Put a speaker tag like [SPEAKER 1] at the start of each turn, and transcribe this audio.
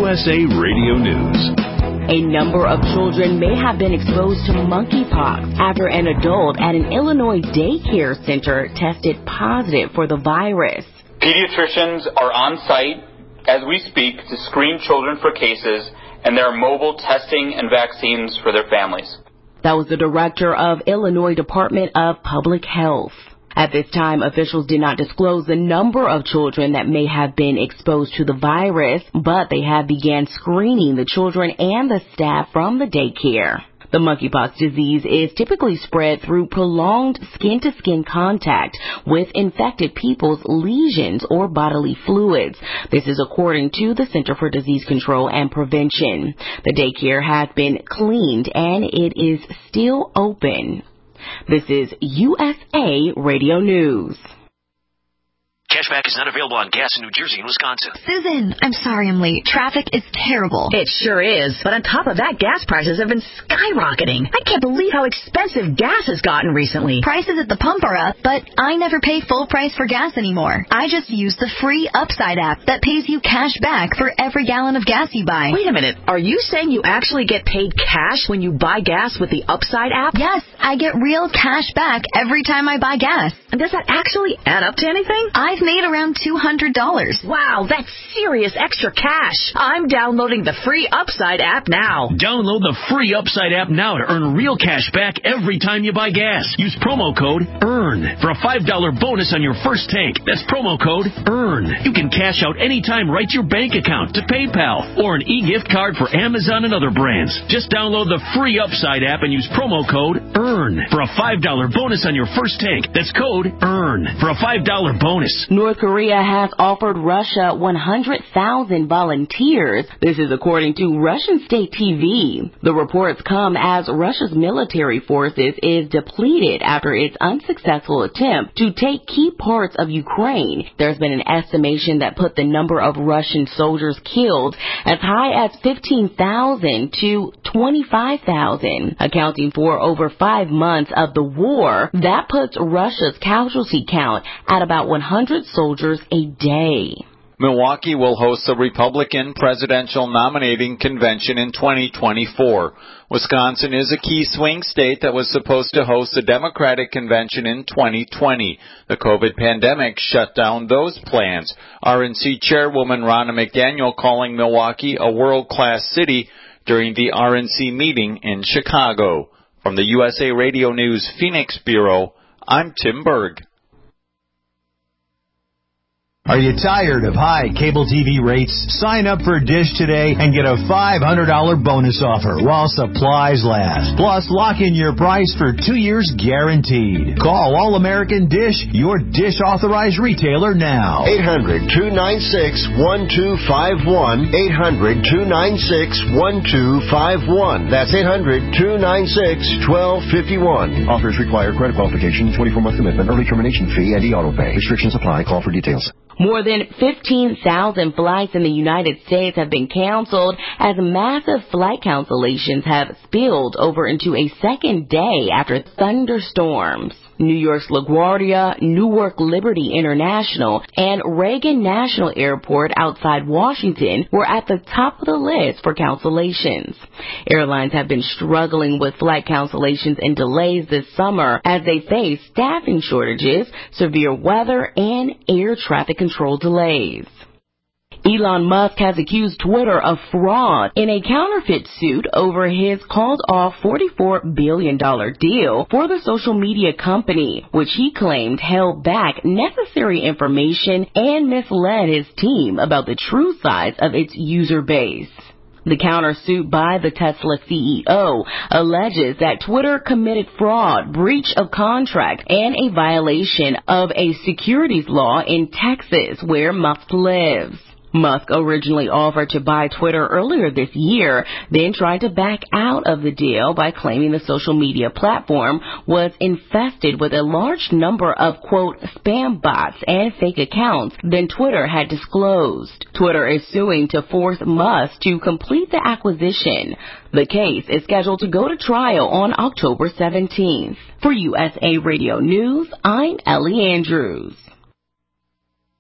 [SPEAKER 1] USA Radio News.
[SPEAKER 2] A number of children may have been exposed to monkeypox after an adult at an Illinois daycare center tested positive for the virus.
[SPEAKER 3] Pediatricians are on site as we speak to screen children for cases, and there are mobile testing and vaccines for their families.
[SPEAKER 2] That was the director of Illinois Department of Public Health. At this time, officials did not disclose the number of children that may have been exposed to the virus, but they have began screening the children and the staff from the daycare. The monkeypox disease is typically spread through prolonged skin-to-skin contact with infected people's lesions or bodily fluids. This is according to the Center for Disease Control and Prevention. The daycare has been cleaned and it is still open. This is USA Radio News.
[SPEAKER 4] Cashback is not available on gas in New Jersey and Wisconsin.
[SPEAKER 5] Susan, I'm sorry I'm late. Traffic is terrible.
[SPEAKER 6] It sure is. But on top of that, gas prices have been skyrocketing. I can't believe how expensive gas has gotten recently.
[SPEAKER 5] Prices at the pump are up, but I never pay full price for gas anymore. I just use the free Upside app that pays you cash back for every gallon of gas you buy.
[SPEAKER 6] Wait a minute. Are you saying you actually get paid cash when you buy gas with the Upside app?
[SPEAKER 5] Yes, I get real cash back every time I buy gas.
[SPEAKER 6] And does that actually add up to anything?
[SPEAKER 5] I've made around $200.
[SPEAKER 6] Wow, that's serious extra cash. I'm downloading the free Upside app now.
[SPEAKER 7] Download the free Upside app now to earn real cash back every time you buy gas. Use promo code EARN for a $5 bonus on your first tank. That's promo code EARN. You can cash out anytime right to your bank account, to PayPal, or an e-gift card for Amazon and other brands. Just download the free Upside app and use promo code EARN for a $5 bonus on your first tank. That's code EARN for a $5 bonus.
[SPEAKER 2] North Korea has offered Russia 100,000 volunteers. This is according to Russian state TV. The reports come as Russia's military forces is depleted after its unsuccessful attempt to take key parts of Ukraine. There's been an estimation that put the number of Russian soldiers killed as high as 15,000 to 25,000, accounting for over 5 months of the war. That puts Russia's casualty count at about 100 soldiers a day.
[SPEAKER 8] Milwaukee will host a Republican presidential nominating convention in 2024. Wisconsin is a key swing state that was supposed to host a Democratic convention in 2020. The COVID pandemic shut down those plans. RNC Chairwoman Ronna McDaniel calling Milwaukee a world-class city during the RNC meeting in Chicago. From the USA Radio News Phoenix Bureau, I'm Tim Berg.
[SPEAKER 9] Are you tired of high cable TV rates? Sign up for Dish today and get a $500 bonus offer while supplies last. Plus, lock in your price for 2 years guaranteed. Call All-American Dish, your Dish authorized retailer now.
[SPEAKER 10] 800-296-1251. 800-296-1251. That's 800-296-1251. Offers require credit qualification, 24-month commitment, early termination fee, and e-auto pay. Restrictions apply. Call for details.
[SPEAKER 2] More than 15,000 flights in the United States have been canceled as massive flight cancellations have spilled over into a second day after thunderstorms. New York's LaGuardia, Newark Liberty International, and Reagan National Airport outside Washington were at the top of the list for cancellations. Airlines have been struggling with flight cancellations and delays this summer as they face staffing shortages, severe weather, and air traffic control delays. Elon Musk has accused Twitter of fraud in a counterfeit suit over his called-off $44 billion deal for the social media company, which he claimed held back necessary information and misled his team about the true size of its user base. The countersuit by the Tesla CEO alleges that Twitter committed fraud, breach of contract, and a violation of a securities law in Texas where Musk lives. Musk originally offered to buy Twitter earlier this year, then tried to back out of the deal by claiming the social media platform was infested with a large number of, quote, spam bots and fake accounts than Twitter had disclosed. Twitter is suing to force Musk to complete the acquisition. The case is scheduled to go to trial on October 17th. For USA Radio News, I'm Ellie Andrews.